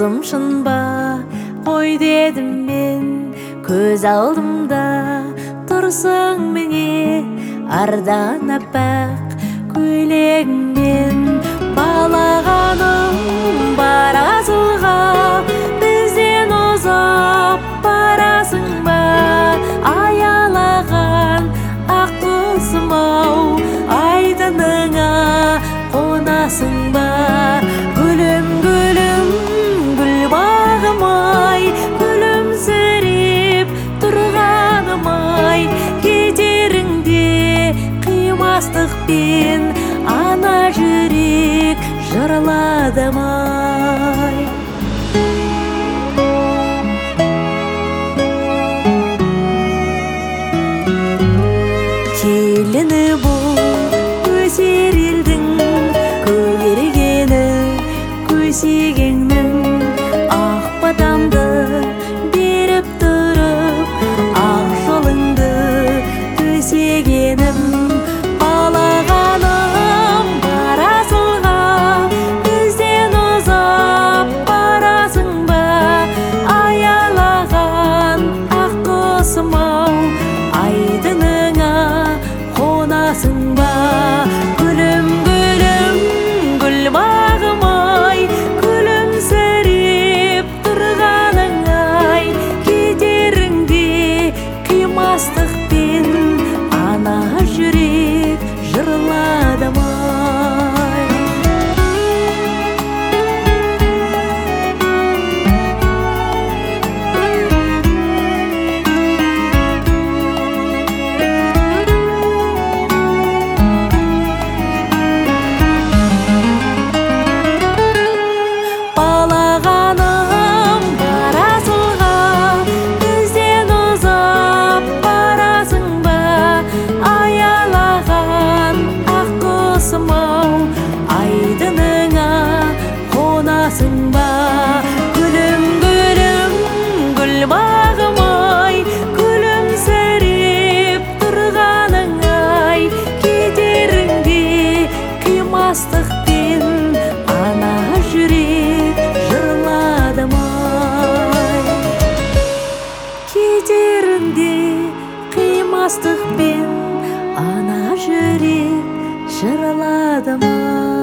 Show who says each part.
Speaker 1: қызым шын ба, қой дедім мен, көз алдымда тұрсың міне, ардан аппақ көйлегіңмен. Балағаным бар асылға, бізден ұзап барасың ба, аялаған ақ құсым-ау, айдыныңа қонасың ба. Гүлім, гүлім, гүл бағым-ай, күлімсіреп тұрғаным-ай, кетеріңде қимастықпен ана жүрек жырладым-ай. Келіні бұл өсер елдің, көгергені көсегеңнің. Ақ батамды беріп тұрып, ақ жолыңды төсегенім. Балағаным бар асылға, бізден ұзап барасың ба, аялаған ақ құсым-ау, айдыныңа қонасың ба. Гүлім, гүлім, гүл бағым-ай, күлімсіреп тұрғаның-ай, кетеріңде қимастықпен ана жүрек жырладым-ай. Балағаным бар асылға, бізден ұзап барасың ба, аялаған ақ құсым-ау, айдыныңа қонасың ба. Гүлім, гүлім, гүл бағым-ай, күлімсіреп тұрғаның-ай, кетеріңде қимастықпен ана жүрек жырладым-ай. Кетеріңде қимастықпен ана жүрек жырладым-ай.